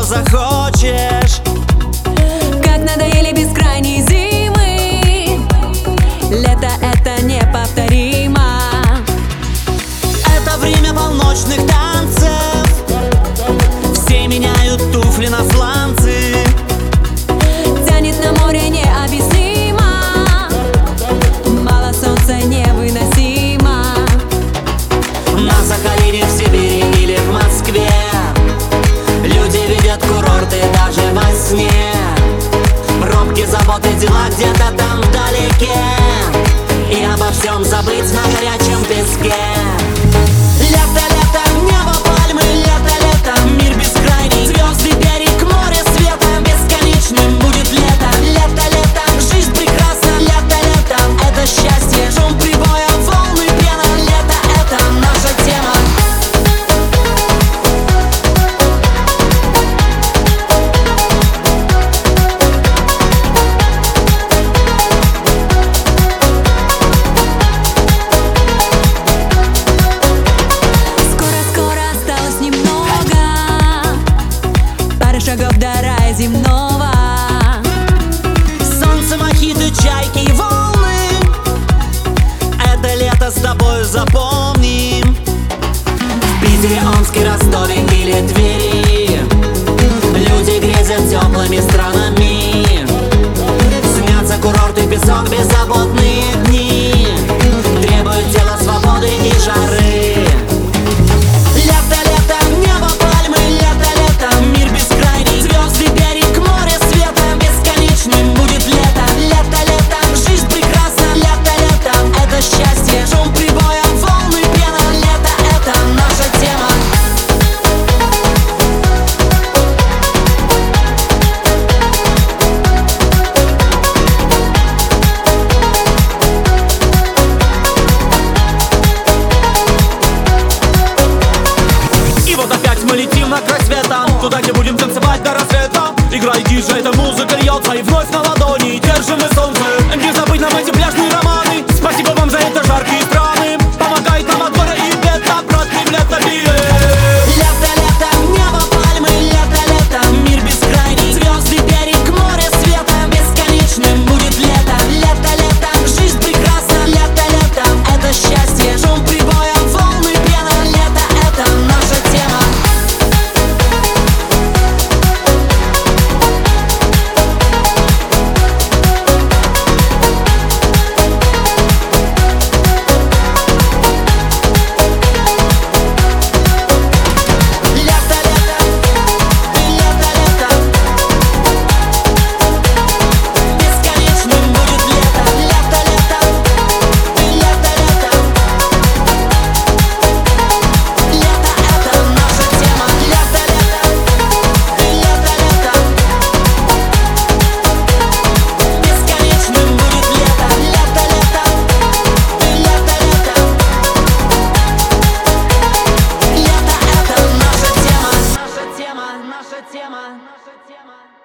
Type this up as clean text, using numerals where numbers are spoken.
захочешь. Как надоели бескрайние зимы, лето это неповторимо. Это время полночных танцев, все меняют туфли на сланцы. Тянет на море необъяснимо, мало солнца невыносимо. На Сахалине, в Сибири или в Москве люди видят курорты даже во сне. Пробки, заботы, дела где-то там вдалеке, и обо всем забыть на горячем песке. Лето, лето, небо, пальмы, лето, лето, мир бескрайний, звезды, берег, море, света. Бесконечным будет лето, лето, лето, жизнь прекрасна. Лето, лето, это счастье, шум прибоя, волны, пена. Лето, это наша тема. Шагов до рая земного. Солнце, мохито, чайки и волны. Это лето с тобою запомним. В Питере, Омске, Ростове или Твери люди грезят теплыми странами. Снятся курорты, песок, беззаботные дни. Требуют тела свободы и жары. Лето, лето, небо, пальмы, лето, лето, мир бескрайний, звезды, берег, море, света. Бесконечным будет лето, лето, лето, жизнь прекрасна. Лето, лето, это счастье, шум прибоя, волны, пена. Лето, это наша тема. Мы летим на край света, туда, где будем танцевать до рассвета. Играй, диджей, эта музыка льется, и вновь на ладони держим мы солнце. Не забыть нам эти пляжные романы. Спасибо вам за это, жаркие страны. Помогает нам от гора и бета, брат, не в лето бьет. Лето, лето, небо, пальмы, лето, лето, мир бескрайний, звезды, берег, море, света. Бесконечным будет лето, лето, лето, жизнь прекрасна. Лето, лето, это счастье, шум прибоя, волны, пена. Лето, это наша тема. Наша тема.